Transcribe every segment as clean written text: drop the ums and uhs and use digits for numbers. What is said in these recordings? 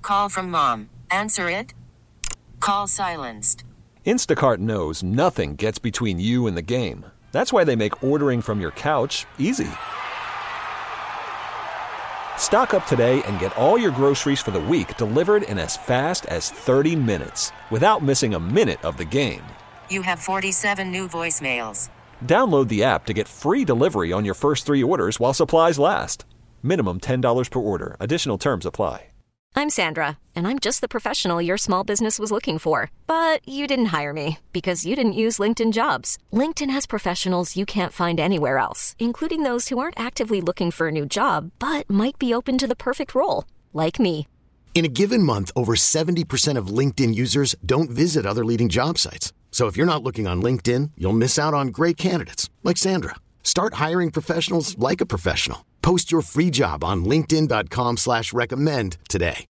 Call from mom. Answer it. Call silenced. Instacart knows nothing gets between you and the game. That's why they make ordering from your couch easy. Stock up today and get all your groceries for the week delivered in as fast as 30 minutes without missing a minute of the game. You have 47 new voicemails. Download the app to get free delivery on your first 3 orders while supplies last. Minimum $10 per order. Additional terms apply. I'm Sandra, and I'm just the professional your small business was looking for. But you didn't hire me because you didn't use LinkedIn Jobs. LinkedIn has professionals you can't find anywhere else, including those who aren't actively looking for a new job, but might be open to the perfect role, like me. In a given month, over 70% of LinkedIn users don't visit other leading job sites. So if you're not looking on LinkedIn, you'll miss out on great candidates like Sandra. Start hiring professionals like a professional. Post your free job on linkedin.com/recommend today.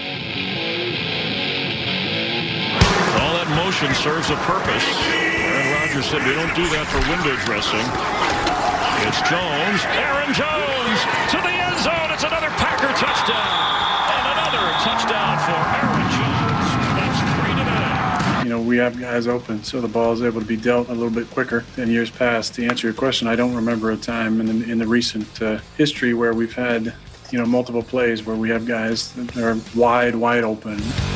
All that motion serves a purpose. Aaron Rodgers said we don't do that for window dressing. It's Jones. Aaron Jones to the end zone. It's another Packer touchdown. And another touchdown for Aaron Jones. That's 3 today. We have guys open, so the ball is able to be dealt a little bit quicker than years past. To answer your question, I don't remember a time in the recent history where we've had, multiple plays where we have guys that are wide open.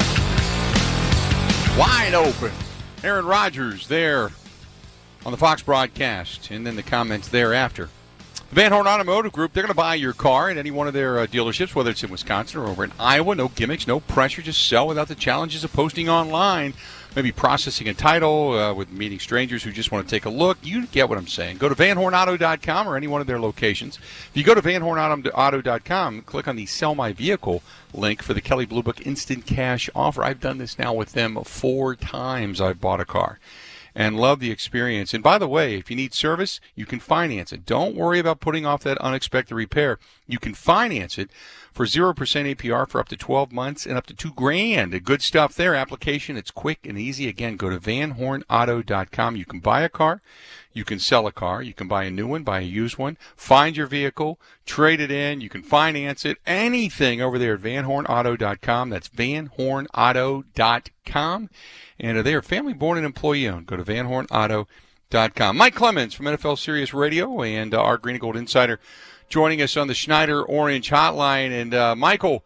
Wide open. Aaron Rodgers there on the Fox broadcast, and then the comments thereafter. The Van Horn Automotive Group, they're going to buy your car at any one of their dealerships, whether it's in Wisconsin or over in Iowa. No gimmicks, no pressure, just sell without the challenges of posting online. Maybe processing a title with meeting strangers who just want to take a look. You get what I'm saying. Go to VanHornAuto.com or any one of their locations. If you go to VanHornAuto.com, click on the Sell My Vehicle link for the Kelley Blue Book Instant Cash offer. I've done this now with them 4 times. I've bought a car and love the experience. And by the way, if you need service, you can finance it. Don't worry about putting off that unexpected repair. You can finance it for 0% APR for up to 12 months and up to $2,000. Good stuff there. Application, it's quick and easy. Again, go to VanHornAuto.com. You can buy a car. You can sell a car. You can buy a new one, buy a used one. Find your vehicle. Trade it in. You can finance it. Anything over there at VanHornAuto.com. That's VanHornAuto.com. And they are family-born and employee-owned. Go to VanHornAuto.com. Mike Clemens from NFL Sirius Radio and our Green and Gold Insider joining us on the Schneider Orange Hotline. And, Michael,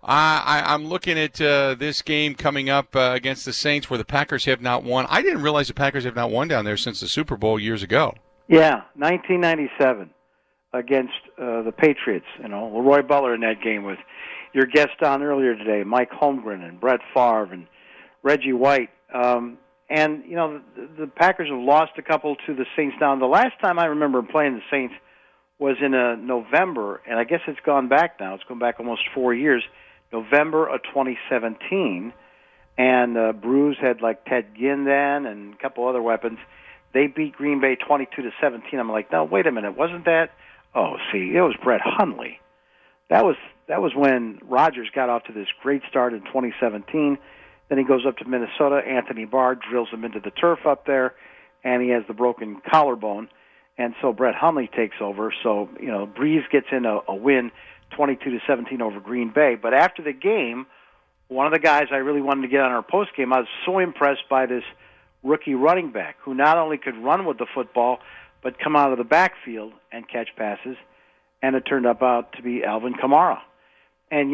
I'm looking at this game coming up against the Saints where the Packers have not won. I didn't realize the Packers have not won down there since the Super Bowl years ago. Yeah, 1997 against the Patriots. Leroy Butler in that game with your guest on earlier today, Mike Holmgren and Brett Favre and Reggie White. And, the Packers have lost a couple to the Saints now. The last time I remember playing the Saints was in November, and I guess it's gone back now. It's gone back almost 4 years, November of 2017. And Bruce had like Ted Ginn then and a couple other weapons. They beat Green Bay 22-17. I'm like, no, wait a minute, wasn't that? Oh, see, it was Brett Hundley. That was when Rodgers got off to this great start in 2017. Then he goes up to Minnesota. Anthony Barr drills him into the turf up there, and he has the broken collarbone. And so Brett Hundley takes over. So, Breeze gets in a win, 22-17 over Green Bay. But after the game, one of the guys I really wanted to get on our postgame, I was so impressed by this rookie running back who not only could run with the football, but come out of the backfield and catch passes. And it turned out to be Alvin Kamara. And,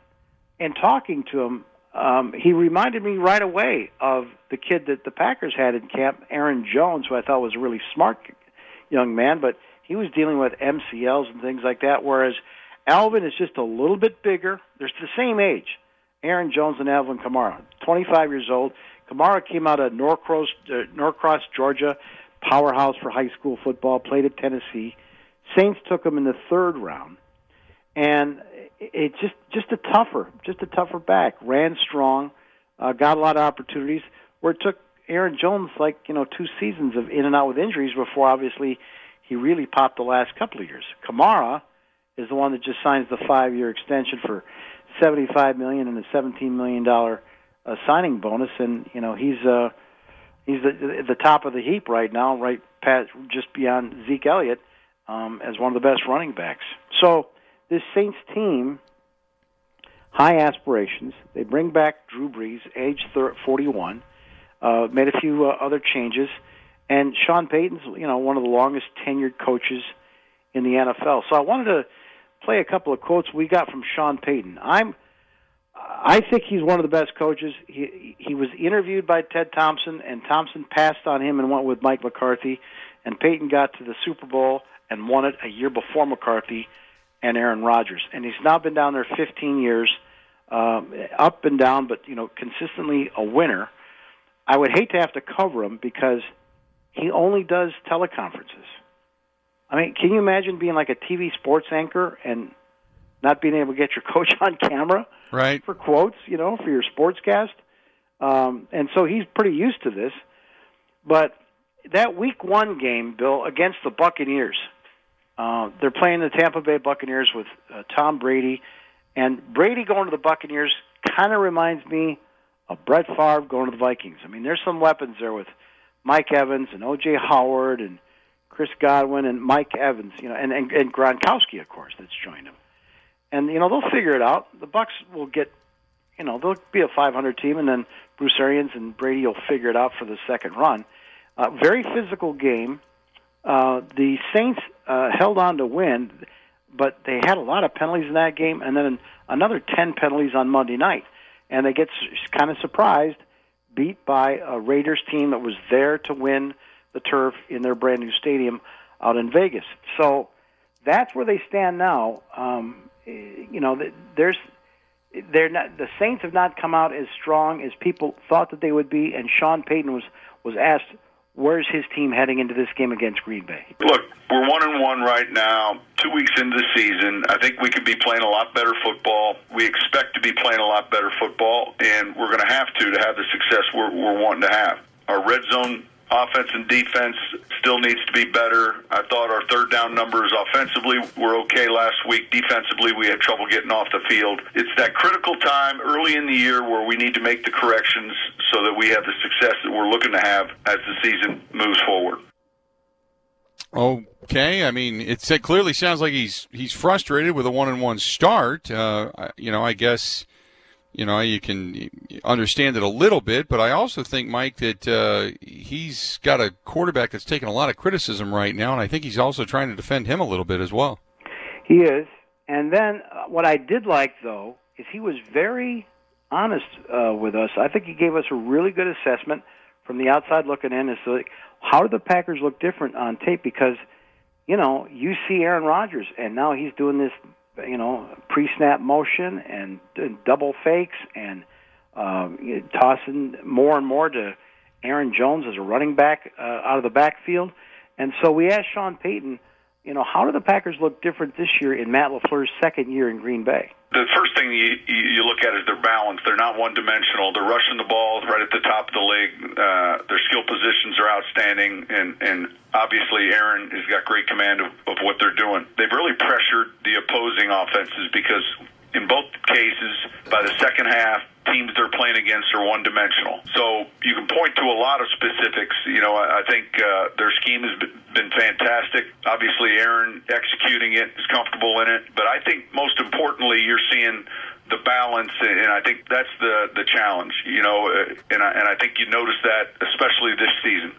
in talking to him, he reminded me right away of the kid that the Packers had in camp, Aaron Jones, who I thought was a really smart young man, but he was dealing with MCLs and things like that, whereas Alvin is just a little bit bigger. They're the same age, Aaron Jones and Alvin Kamara, 25 years old. Kamara came out of Norcross, Georgia, powerhouse for high school football, played at Tennessee. Saints took him in the 3rd round, and it's just a tougher back. Ran strong, got a lot of opportunities. Where it took Aaron Jones 2 seasons of in and out with injuries before obviously he really popped the last couple of years. Kamara is the one that just signs the 5-year extension for $75 million and a $17 million signing bonus, and he's the top of the heap right now, right past just beyond Zeke Elliott as one of the best running backs. So this Saints team, high aspirations. They bring back Drew Brees, age 41, made a few other changes, and Sean Payton's one of the longest tenured coaches in the NFL. So I wanted to play a couple of quotes we got from Sean Payton. I think he's one of the best coaches. He was interviewed by Ted Thompson, and Thompson passed on him and went with Mike McCarthy, and Payton got to the Super Bowl and won it a year before McCarthy and Aaron Rodgers. And he's now been down there 15 years, up and down, but consistently a winner. I would hate to have to cover him because he only does teleconferences. I mean, can you imagine being like a TV sports anchor and not being able to get your coach on camera for quotes, for your sportscast? And so he's pretty used to this. But that Week 1 game, Bill, against the Buccaneers, they're playing the Tampa Bay Buccaneers with Tom Brady. And Brady going to the Buccaneers kind of reminds me of Brett Favre going to the Vikings. I mean, there's some weapons there with Mike Evans and O.J. Howard and Chris Godwin and Mike Evans, and Gronkowski, of course, that's joined him. And, they'll figure it out. The Bucs will get, they'll be a 500 team, and then Bruce Arians and Brady will figure it out for the second run. Very physical game. The Saints held on to win, but they had a lot of penalties in that game, and then another 10 penalties on Monday night. And they get kind of surprised, beat by a Raiders team that was there to win the turf in their brand new stadium out in Vegas. So that's where they stand now. The Saints have not come out as strong as people thought that they would be, and Sean Payton was asked, where's his team heading into this game against Green Bay? Look, we're 1-1 right now, 2 weeks into the season. I think we could be playing a lot better football. We expect to be playing a lot better football, and we're going to have the success we're wanting to have. Our red zone offense and defense still needs to be better. I thought our third down numbers offensively were okay last week. Defensively, we had trouble getting off the field. It's that critical time early in the year where we need to make the corrections so that we have the success that we're looking to have as the season moves forward. Okay, I mean, it clearly sounds like he's frustrated with a 1-1 start. I guess you can understand it a little bit, but I also think, Mike, that he's got a quarterback that's taking a lot of criticism right now, and I think he's also trying to defend him a little bit as well. He is. And then what I did like, though, is he was very honest with us. I think he gave us a really good assessment from the outside looking in as to how do the Packers look different on tape, because, you see Aaron Rodgers, and now he's doing this pre-snap motion and double fakes and tossing more and more to Aaron Jones as a running back out of the backfield. And so we asked Sean Payton, how do the Packers look different this year in Matt LaFleur's second year in Green Bay? The first thing you look at is their balance. They're not one-dimensional. They're rushing the ball right at the top of the league. Their skill positions are outstanding, and obviously Aaron has got great command of what they're doing. They've really pressured the opposing offenses because in both cases, by the second half, teams they're playing against are one-dimensional. So you can point to a lot of specifics. I think their scheme has been fantastic. Obviously, Aaron executing it is comfortable in it. But I think most importantly, you're seeing the balance, and I think that's the challenge. And I think you notice that especially this season.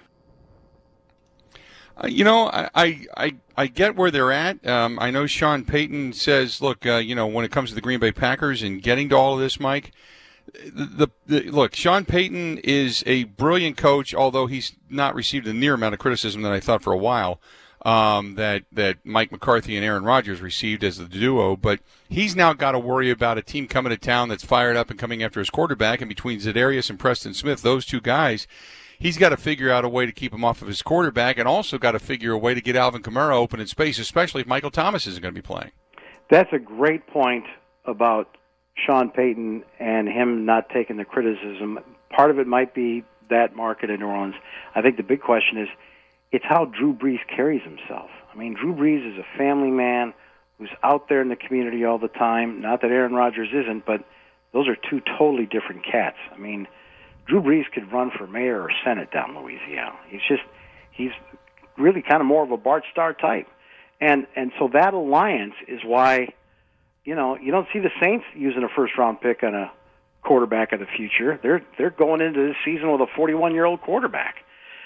I get where they're at. I know Sean Payton says, look, when it comes to the Green Bay Packers and getting to all of this, Mike, look, Sean Payton is a brilliant coach, although he's not received a near amount of criticism that I thought for a while that Mike McCarthy and Aaron Rodgers received as the duo. But he's now got to worry about a team coming to town that's fired up and coming after his quarterback. And between Za'Darius and Preston Smith, those two guys, he's got to figure out a way to keep him off of his quarterback, and also got to figure a way to get Alvin Kamara open in space, especially if Michael Thomas isn't going to be playing. That's a great point about Sean Payton and him not taking the criticism. Part of it might be that market in New Orleans. I think the big question is, it's how Drew Brees carries himself. I mean, Drew Brees is a family man who's out there in the community all the time. Not that Aaron Rodgers isn't, but those are two totally different cats. I mean, Drew Brees could run for mayor or Senate down Louisiana. He's really kind of more of a Bart Starr type. And so that alliance is why you don't see the Saints using a first-round pick on a quarterback of the future. They're going into this season with a 41-year-old quarterback.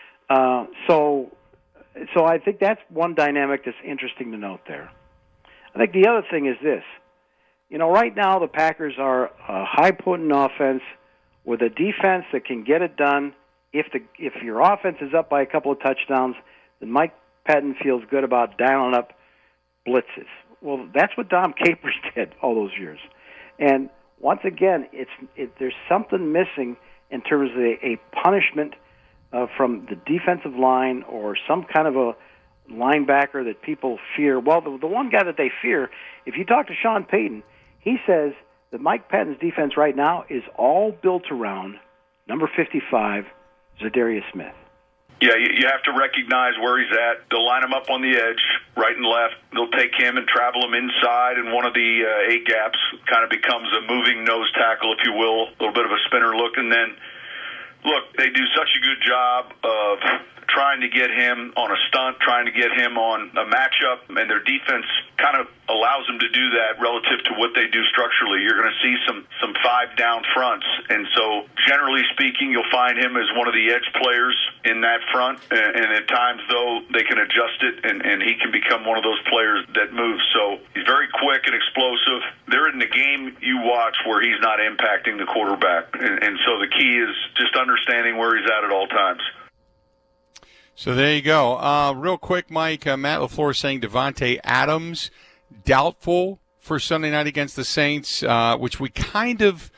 So I think that's one dynamic that's interesting to note there. I think the other thing is this. Right now the Packers are a high-potent offense with a defense that can get it done. If your offense is up by a couple of touchdowns, then Mike Pettin feels good about dialing up blitzes. Well, that's what Dom Capers did all those years. And once again, there's something missing in terms of a punishment from the defensive line or some kind of a linebacker that people fear. Well, the one guy that they fear, if you talk to Sean Payton, he says that Mike Pettin's defense right now is all built around number 55, Zadarius Smith. Yeah, you have to recognize where he's at. They'll line him up on the edge, right and left. They'll take him and travel him inside, and one of the A gaps kind of becomes a moving nose tackle, if you will, a little bit of a spinner look. And then, look, they do such a good job of trying to get him on a stunt, trying to get him on a matchup, and their defense kind of allows them to do that relative to what they do structurally. You're going to see some 5-down fronts, and so generally speaking, you'll find him as one of the edge players in that front, and at times, though, they can adjust it, and he can become one of those players that moves. So he's very quick and explosive. There isn't a game you watch where he's not impacting the quarterback, and so the key is just understanding where he's at all times. So there you go. Real quick, Mike, Matt LaFleur saying Davante Adams doubtful for Sunday night against the Saints, which we kind of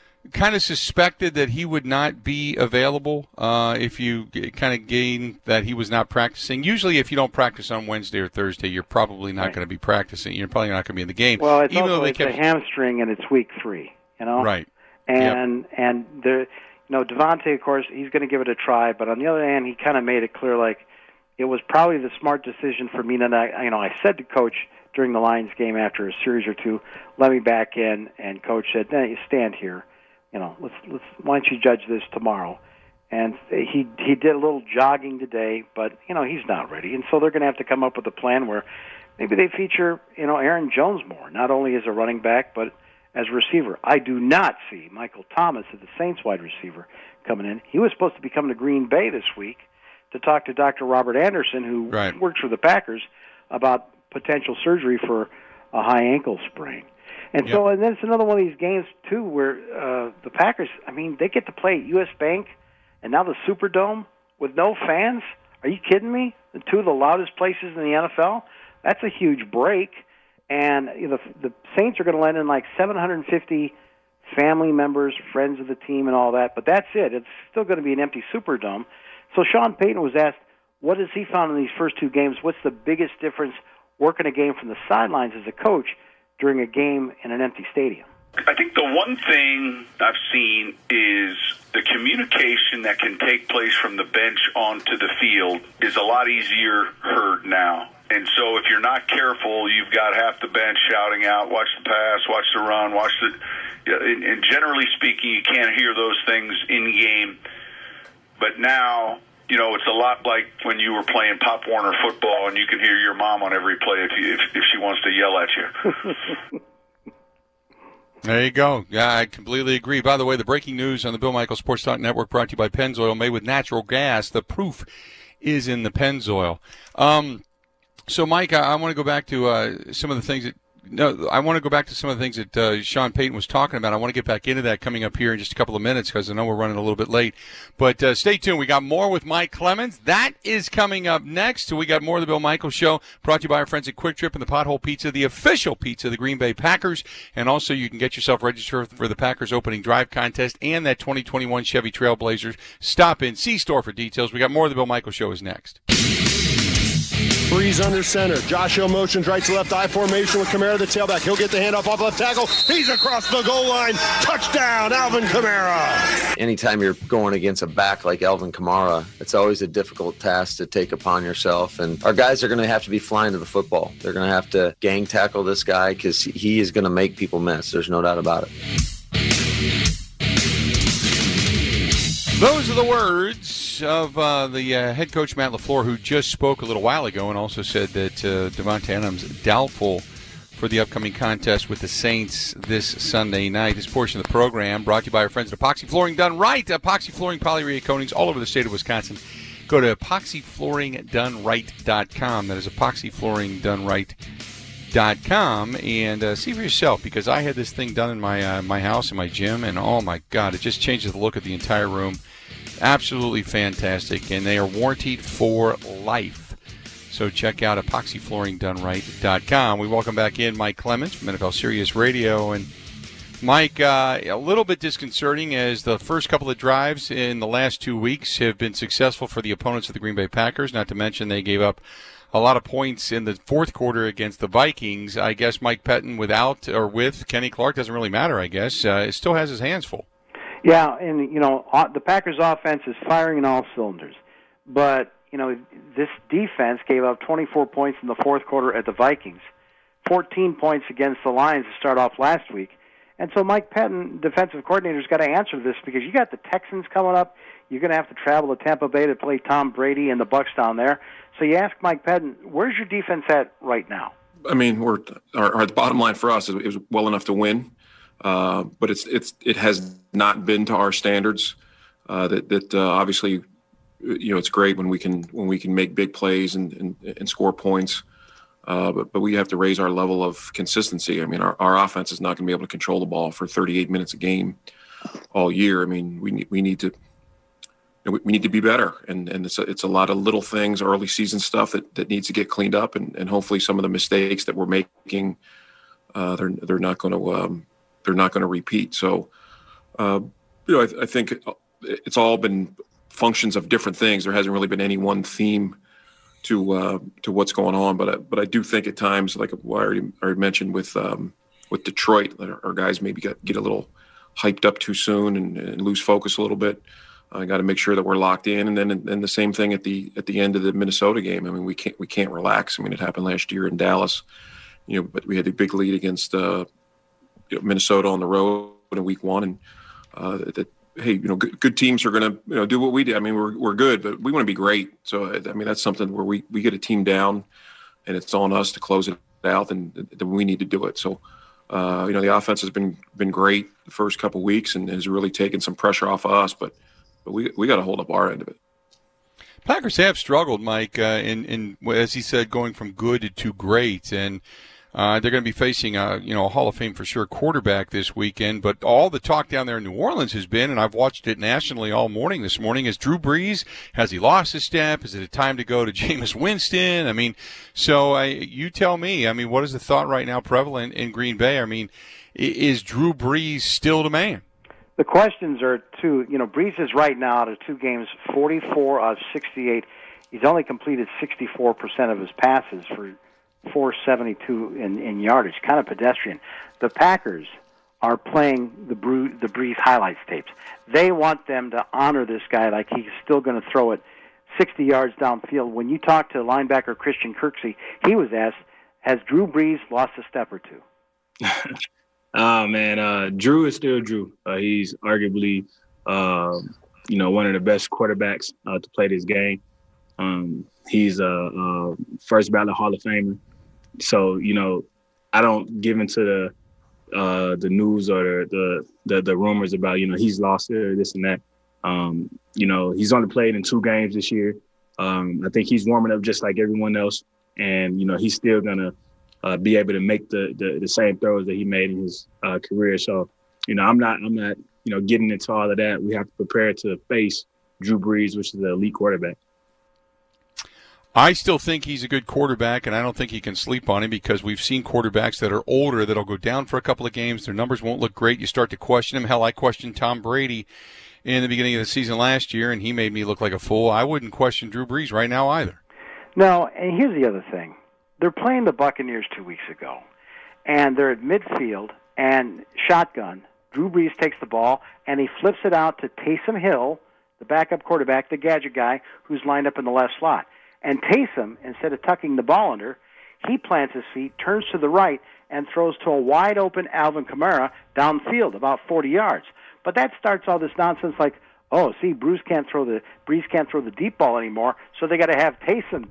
suspected that he would not be available if you kind of gain that he was not practicing. Usually if you don't practice on Wednesday or Thursday, you're probably not going to be practicing. You're probably not going to be in the game. Well, it's a hamstring, and it's week 3, Right. And Davante, of course, he's going to give it a try, but on the other hand, he kind of made it clear like it was probably the smart decision for me. And I said to Coach during the Lions game after a series or two, let me back in, and Coach said, "No, you stand here. Let's why don't you judge this tomorrow?" And he did a little jogging today, but he's not ready, and so they're going to have to come up with a plan where maybe they feature Aaron Jones more, not only as a running back but as a receiver. I do not see Michael Thomas as the Saints wide receiver coming in. He was supposed to be coming to Green Bay this week to talk to Dr. Robert Anderson, who works for the Packers, about potential surgery for a high ankle sprain. And so, and then it's another one of these games, too, where the Packers, they get to play at U.S. Bank and now the Superdome with no fans. Are you kidding me? The 2 of the loudest places in the NFL? That's a huge break. And the Saints are going to let in like 750 family members, friends of the team, and all that. But that's it. It's still going to be an empty Superdome. So Sean Payton was asked, what has he found in these first 2 games? What's the biggest difference working a game from the sidelines as a coach during a game in an empty stadium? I think the one thing I've seen is the communication that can take place from the bench onto the field is a lot easier heard now. And so if you're not careful, you've got half the bench shouting out, watch the pass, watch the run, watch the... And generally speaking, you can't hear those things in-game. But now, it's a lot like when you were playing Pop Warner football and you can hear your mom on every play if she wants to yell at you. There you go. Yeah, I completely agree. By the way, the breaking news on the Bill Michaels Sports Talk Network brought to you by Pennzoil, made with natural gas. The proof is in the Pennzoil. So, Mike, I want to go back to some of the things that Sean Payton was talking about. I want to get back into that coming up here in just a couple of minutes because I know we're running a little bit late. But stay tuned. We got more with Mike Clemens. That is coming up next. So we got more of the Bill Michaels Show brought to you by our friends at Quick Trip and the Pothole Pizza, the official pizza of the Green Bay Packers. And also you can get yourself registered for the Packers opening drive contest and that 2021 Chevy Trailblazers. Stop in C-Store for details. We got more of the Bill Michaels Show is next. Breeze under center. Josh Hill motions right to left I formation with Kamara the tailback. He'll get the handoff off left tackle. He's across the goal line. Touchdown, Alvin Kamara. Anytime you're going against a back like Alvin Kamara, it's always a difficult task to take upon yourself. And our guys are going to have to be flying to the football. They're going to have to gang tackle this guy because he is going to make people miss. There's no doubt about it. Those are the words of the head coach, Matt LaFleur, who just spoke a little while ago and also said that Davante Adams doubtful for the upcoming contest with the Saints this Sunday night. This portion of the program brought to you by our friends at Epoxy Flooring Done Right. Epoxy Flooring, polyurethane coatings all over the state of Wisconsin. Go to epoxyflooringdoneright.com. That is epoxyflooringdoneright.com, and see for yourself, because I had this thing done in my house, in my gym, and oh my God, it just changes the look of the entire room. Absolutely fantastic, and they are warranted for life. So check out epoxyflooringdoneright.com. We welcome back in Mike Clemens from NFL Sirius Radio. And Mike, a little bit disconcerting as the first couple of drives in the last 2 weeks have been successful for the opponents of the Green Bay Packers, not to mention they gave up a lot of points in the fourth quarter against the Vikings. I guess Mike Pettin without or with Kenny Clark doesn't really matter, I guess. It still has his hands full. Yeah, and, the Packers' offense is firing in all cylinders. But, this defense gave up 24 points in the fourth quarter at the Vikings, 14 points against the Lions to start off last week. And so Mike Pettin, defensive coordinator, has got to answer this because you got the Texans coming up. You're going to have to travel to Tampa Bay to play Tom Brady and the Bucs down there. So you ask Mike Pettin, where's your defense at right now? I mean, the bottom line for us is it was well enough to win, but it has not been to our standards. Obviously, it's great when we can make big plays and score points. But we have to raise our level of consistency. I mean, our offense is not going to be able to control the ball for 38 minutes a game all year. I mean, we need to be better, and it's a lot of little things, early season stuff that needs to get cleaned up, and hopefully some of the mistakes that we're making, they're not going to repeat. So, I think it's all been functions of different things. There hasn't really been any one theme to what's going on, but I do think at times, like I already mentioned with Detroit, our guys maybe get a little hyped up too soon and lose focus a little bit. I got to make sure that we're locked in, and then the same thing at the end of the Minnesota game. I mean, we can't relax. I mean, it happened last year in Dallas, but we had a big lead against Minnesota on the road in week one, and hey, good teams are going to do what we do. I mean, we're good, but we want to be great. So, I mean, that's something where we get a team down, and it's on us to close it out, and we need to do it. So, the offense has been great the first couple of weeks and has really taken some pressure off of us, but we got to hold up our end of it. Packers have struggled, Mike, in as he said, going from good to great, and they're going to be facing a Hall of Fame for sure quarterback this weekend. But all the talk down there in New Orleans has been, and I've watched it nationally all morning this morning, is Drew Brees. Has he lost his step? Is it a time to go to Jameis Winston? I mean, so you tell me. I mean, what is the thought right now prevalent in Green Bay? I mean, is Drew Brees still the man? The questions are Brees is right now out of 2 games, 44 out of 68. He's only completed 64% of his passes for 472 in yardage, kind of pedestrian. The Packers are playing the Brees highlights tapes. They want them to honor this guy like he's still going to throw it 60 yards downfield. When you talk to linebacker Christian Kirksey, he was asked, has Drew Brees lost a step or two? Oh, man, Drew is still Drew. He's arguably, one of the best quarterbacks to play this game. He's a first ballot Hall of Famer. So, I don't give into the news or the rumors about, he's lost it or this and that. He's only played in 2 games this year. I think he's warming up just like everyone else. And, he's still going to be able to make the same throws that he made in his career. So, I'm not getting into all of that. We have to prepare to face Drew Brees, which is an elite quarterback. I still think he's a good quarterback, and I don't think you can sleep on him because we've seen quarterbacks that are older that'll go down for a couple of games. Their numbers won't look great. You start to question him. Hell, I questioned Tom Brady in the beginning of the season last year, and he made me look like a fool. I wouldn't question Drew Brees right now either. No, and here's the other thing. They're playing the Buccaneers 2 weeks ago, and they're at midfield, and shotgun. Drew Brees takes the ball, and he flips it out to Taysom Hill, the backup quarterback, the gadget guy, who's lined up in the left slot. And Taysom, instead of tucking the ball under, he plants his feet, turns to the right, and throws to a wide-open Alvin Kamara downfield, about 40 yards. But that starts all this nonsense like, Brees can't throw the deep ball anymore, so they got to have Taysom do it.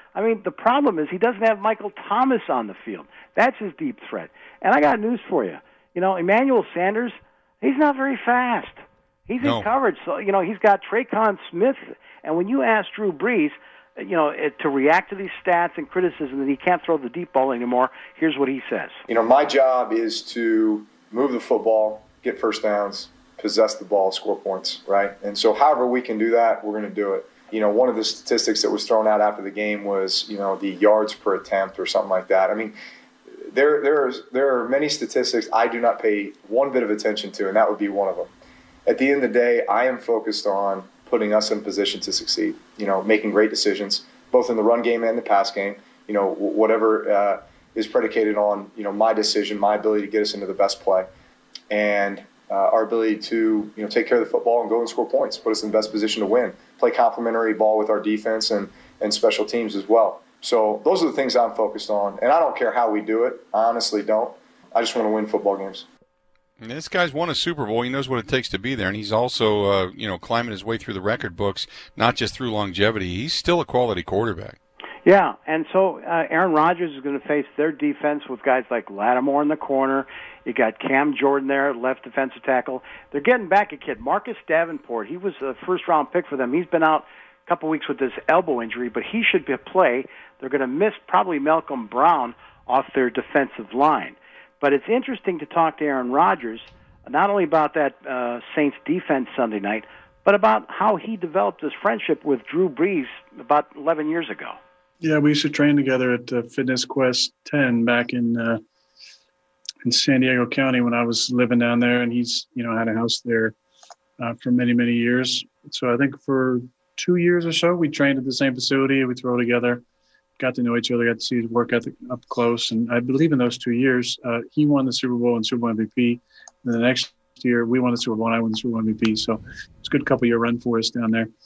I mean, the problem is he doesn't have Michael Thomas on the field. That's his deep threat. And I got news for you. You know, Emmanuel Sanders, he's not very fast. He's in coverage. So, you know, he's got Traquan Smith. And when you ask Drew Brees, you know, to react to these stats and criticism that he can't throw the deep ball anymore, here's what he says. You know, my job is to move the football, get first downs, possess the ball, score points, right? And so however we can do that, we're going to do it. You know, one of the statistics that was thrown out after the game was, you know, the yards per attempt or something like that. I mean, there are many statistics I do not pay one bit of attention to, and that would be one of them. At the end of the day, I am focused on putting us in position to succeed, you know, making great decisions, both in the run game and the pass game, you know, whatever is predicated on, you know, my decision, my ability to get us into the best play, and our ability to, you know, take care of the football and go and score points, put us in the best position to win, play complementary ball with our defense and special teams as well. So those are the things I'm focused on, and I don't care how we do it. I honestly don't. I just want to win football games. And this guy's won a Super Bowl. He knows what it takes to be there, and he's also, you know, climbing his way through the record books, not just through longevity. He's still a quality quarterback. Yeah, and so Aaron Rodgers is going to face their defense with guys like Lattimore in the corner. You got Cam Jordan there, left defensive tackle. They're getting back a kid, Marcus Davenport. He was a first-round pick for them. He's been out a couple weeks with this elbow injury, but he should be a play. They're going to miss probably Malcolm Brown off their defensive line. But it's interesting to talk to Aaron Rodgers, not only about that Saints defense Sunday night, but about how he developed his friendship with Drew Brees about 11 years ago. Yeah, we used to train together at Fitness Quest 10 back in San Diego County when I was living down there, and he's, you know, had a house there for many, many years. So I think for 2 years or so, we trained at the same facility. We throw together, got to know each other, got to see his work ethic up close. And I believe in those 2 years, he won the Super Bowl and Super Bowl MVP. And the next year, we won the Super Bowl and I won the Super Bowl MVP. So it's a good couple-year run for us down there.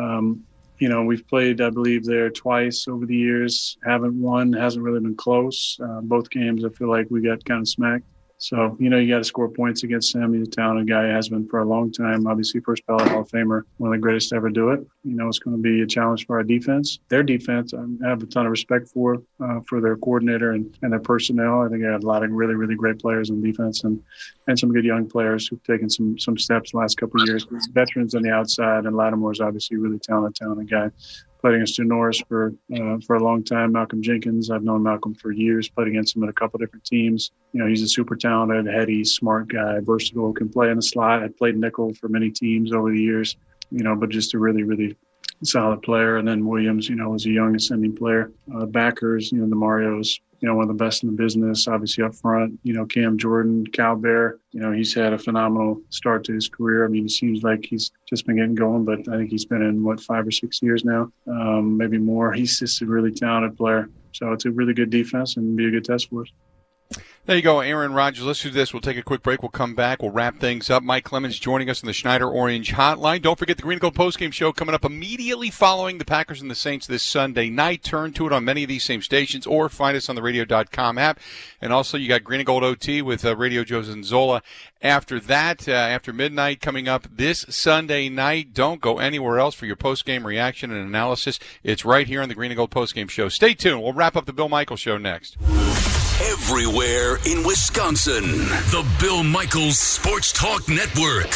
You know, we've played, I believe, there twice over the years. Haven't won, hasn't really been close. Both games, I feel like we got kind of smacked. So, you know, you got to score points against him. He's a talented guy, has been for a long time. Obviously, first ballot Hall of Famer, one of the greatest to ever do it. You know, it's going to be a challenge for our defense. Their defense, I have a ton of respect for their coordinator and their personnel. I think I had a lot of really, really great players on defense and some good young players who've taken some steps the last couple of years. Veterans on the outside, and Lattimore's obviously a really talented guy. Played against Stu Norris for a long time. Malcolm Jenkins, I've known Malcolm for years. Played against him at a couple different teams. You know, he's a super talented, heady, smart guy, versatile, can play in the slot. I've played nickel for many teams over the years. You know, but just a really, really solid player. And then Williams, you know, was a young ascending player. Backers, you know, the Marios, you know, one of the best in the business, obviously up front. You know, Cam Jordan, Cal Bear, you know, he's had a phenomenal start to his career. I mean, it seems like he's just been getting going, but I think he's been in, 5 or 6 years now, maybe more. He's just a really talented player. So it's a really good defense and be a good test for us. There you go, Aaron Rodgers. Let's do this. We'll take a quick break. We'll come back. We'll wrap things up. Mike Clemens joining us on the Schneider Orange Hotline. Don't forget the Green and Gold postgame show coming up immediately following the Packers and the Saints this Sunday night. Turn to it on many of these same stations or find us on the radio.com app. And also you got Green and Gold OT with Radio Joe Zanzola. After that, after midnight coming up this Sunday night, don't go anywhere else for your postgame reaction and analysis. It's right here on the Green and Gold postgame show. Stay tuned. We'll wrap up the Bill Michaels Show next. Everywhere in Wisconsin, the Bill Michaels Sports Talk Network.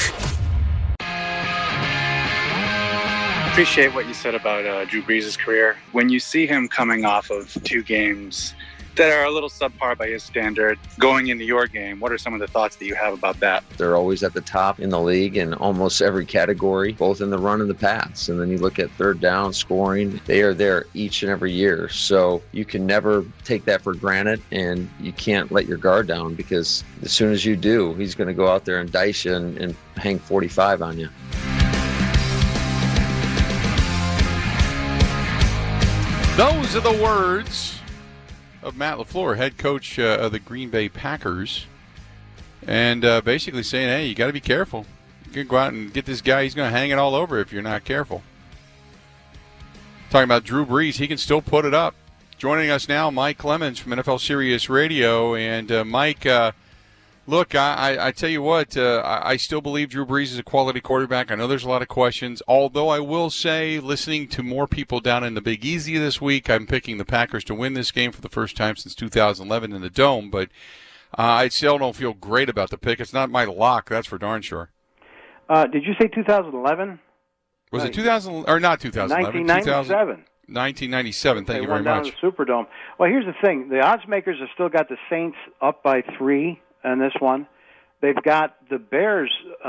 Appreciate what you said about Drew Brees' career. When you see him coming off of 2 games that are a little subpar by his standard, going into your game, what are some of the thoughts that you have about that? They're always at the top in the league in almost every category, both in the run and the pass. And then you look at third down scoring, they are there each and every year. So you can never take that for granted, and you can't let your guard down, because as soon as you do, he's going to go out there and dice you and hang 45 on you. Those are the words of Matt LaFleur, head coach of the Green Bay Packers, and basically saying, hey, you got to be careful. You can go out and get this guy. He's going to hang it all over if you're not careful. Talking about Drew Brees, he can still put it up. Joining us now, Mike Clemens from NFL Sirius Radio. And, Mike, Look, I tell you what, I still believe Drew Brees is a quality quarterback. I know there's a lot of questions, although I will say, listening to more people down in the Big Easy this week, I'm picking the Packers to win this game for the first time since 2011 in the Dome, but I still don't feel great about the pick. It's not my lock, that's for darn sure. Did you say 2011? Was it 2000 or not 2011? 1997. 1997. Thank you very down much. To the Superdome. Well, here's the thing: the odds makers have still got the Saints up by 3 in this one. They've got the Bears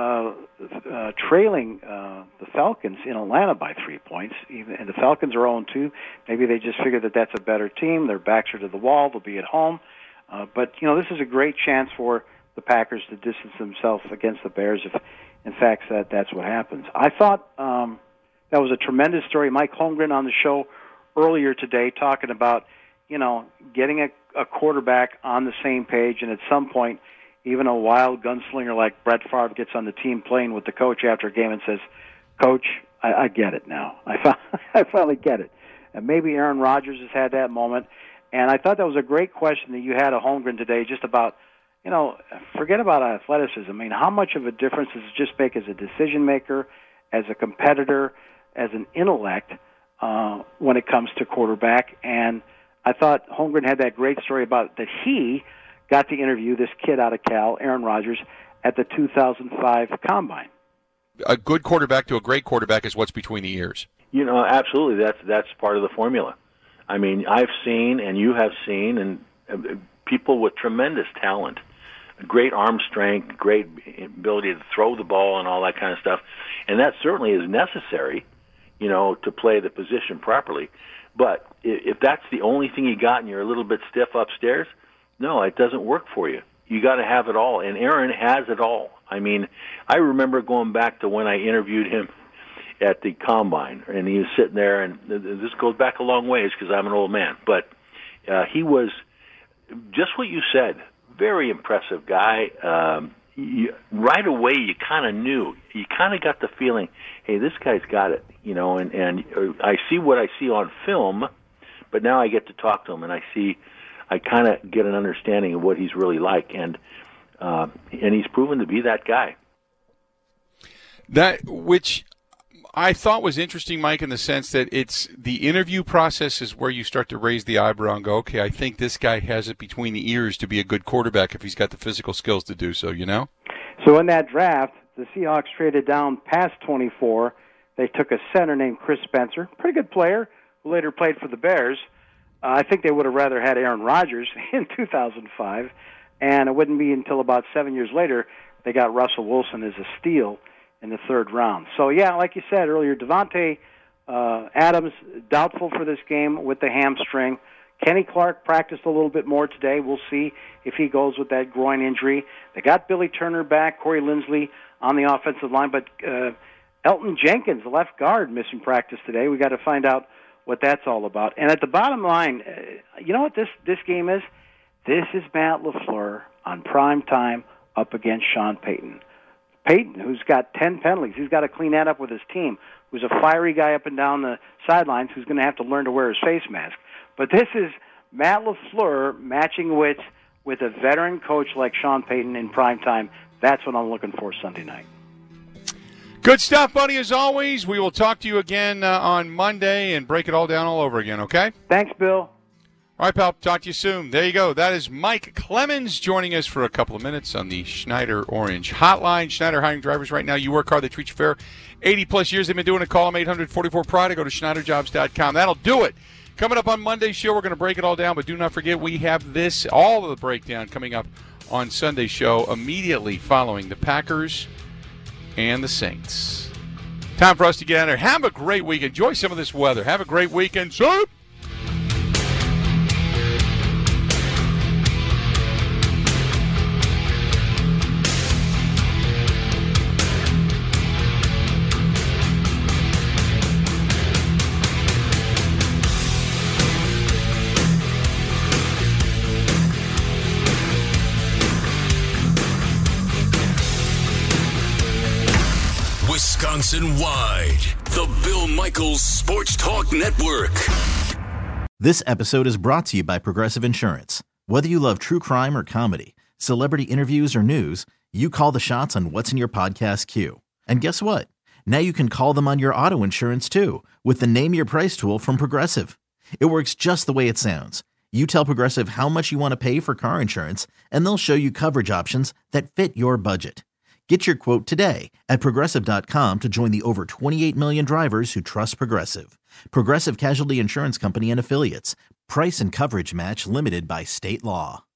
trailing the Falcons in Atlanta by 3 points. And the Falcons are 0-2. Maybe they just figure that that's a better team. Their backs are to the wall. They'll be at home. But this is a great chance for the Packers to distance themselves against the Bears if, in fact, that's what happens. I thought that was a tremendous story. Mike Holmgren on the show earlier today talking about, getting a quarterback on the same page, and at some point, even a wild gunslinger like Brett Favre gets on the team playing with the coach after a game and says, "Coach, I get it now. I finally get it." And maybe Aaron Rodgers has had that moment. And I thought that was a great question that you had of Holmgren today, just about, forget about athleticism. I mean, how much of a difference does it just make as a decision maker, as a competitor, as an intellect when it comes to quarterback? And I thought Holmgren had that great story about that he got to interview this kid out of Cal, Aaron Rodgers, at the 2005 Combine. A good quarterback to a great quarterback is what's between the ears. Absolutely. That's part of the formula. I mean, I've seen, and you have seen, and people with tremendous talent, great arm strength, great ability to throw the ball and all that kind of stuff. And that certainly is necessary, to play the position properly. But if that's the only thing you got and you're a little bit stiff upstairs, no, it doesn't work for you. You got to have it all. And Aaron has it all. I mean, I remember going back to when I interviewed him at the Combine, and he was sitting there, and this goes back a long ways because I'm an old man, but he was just what you said, very impressive guy. Right away, you kind of knew, you kind of got the feeling, hey, this guy's got it, and I see what I see on film, but now I get to talk to him, and I kind of get an understanding of what he's really like, and he's proven to be that guy. That which I thought was interesting, Mike, in the sense that it's the interview process is where you start to raise the eyebrow and go, okay, I think this guy has it between the ears to be a good quarterback if he's got the physical skills to do so, So in that draft, the Seahawks traded down past 24. They took a center named Chris Spencer, pretty good player, who later played for the Bears. I think they would have rather had Aaron Rodgers in 2005, and it wouldn't be until about 7 years later they got Russell Wilson as a steal in the third round. So, yeah, like you said earlier, Devontae Adams, doubtful for this game with the hamstring. Kenny Clark practiced a little bit more today. We'll see if he goes with that groin injury. They got Billy Turner back, Corey Linsley on the offensive line, but Elton Jenkins, the left guard, missing practice today. We got to find out what that's all about. And at the bottom line, you know what this game is? This is Matt LaFleur on prime time up against Sean Payton. Payton, who's got 10 penalties, he's got to clean that up with his team, who's a fiery guy up and down the sidelines who's going to have to learn to wear his face mask. But this is Matt LaFleur matching with a veteran coach like Sean Payton in prime time. That's what I'm looking for Sunday night. Good stuff, buddy, as always. We will talk to you again on Monday and break it all down all over again, okay? Thanks, Bill. All right, pal. Talk to you soon. There you go. That is Mike Clemens joining us for a couple of minutes on the Schneider Orange Hotline. Schneider hiring drivers right now. You work hard, they treat you fair. 80-plus years they've been doing it. Call them 844-PRIDE. Go to schneiderjobs.com. That'll do it. Coming up on Monday's show, we're going to break it all down, but do not forget we have all of the breakdown coming up on Sunday's show immediately following the Packers and the Saints. Time for us to get out there. Have a great week. Enjoy some of this weather. Have a great weekend, sir. Wisconsin-wide, the Bill Michaels Sports Talk Network. This episode is brought to you by Progressive Insurance. Whether you love true crime or comedy, Celebrity interviews or news, you call the shots on what's in your podcast queue. And guess what? Now you can call them on your auto insurance too with the Name Your Price tool from Progressive. It works just the way it sounds. You tell Progressive how much you want to pay for car insurance, and they'll show you coverage options that fit your budget. Get your quote today at Progressive.com to join the over 28 million drivers who trust Progressive. Progressive Casualty Insurance Company and Affiliates. Price and coverage match limited by state law.